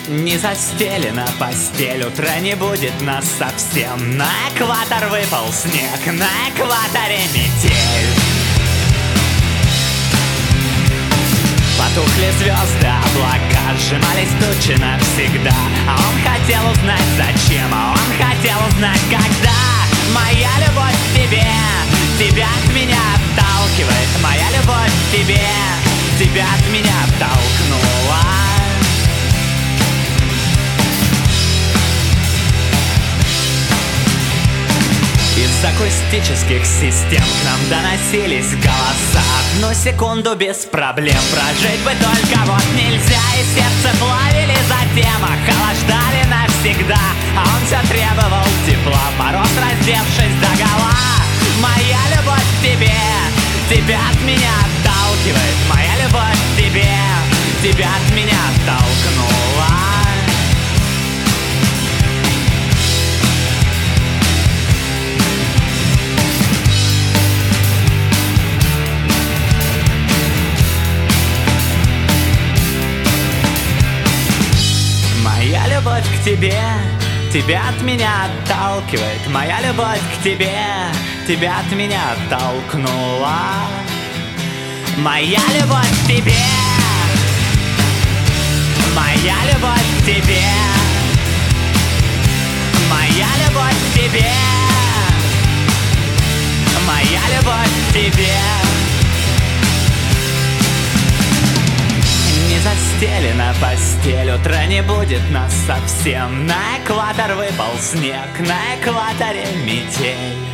Не застелена постель, утра не будет нас совсем. На экватор выпал снег, на экваторе метель. Потухли звезды, облака, сжимались тучи навсегда. А он хотел узнать зачем, а он хотел узнать когда. Моя любовь к тебе, тебя от меня отталкивает. Моя любовь к тебе, тебя от меня оттолкнула. Из акустических систем к нам доносились голоса. Одну секунду без проблем прожить бы только вот нельзя. И сердце плавили затем, охлаждали навсегда. А он все требовал тепла, мороз раздевшись догола. Моя любовь к тебе, тебя от меня отталкивает. Моя любовь к тебе, тебя от меня оттолкнула. Моя любовь к тебе, тебя от меня отталкивает. Моя любовь к тебе, тебя от меня оттолкнула. Моя любовь к тебе, моя любовь к тебе, моя любовь к тебе, моя любовь к тебе. Не застелена постель, утра не будет нас совсем. На экватор выпал снег, на экваторе метель.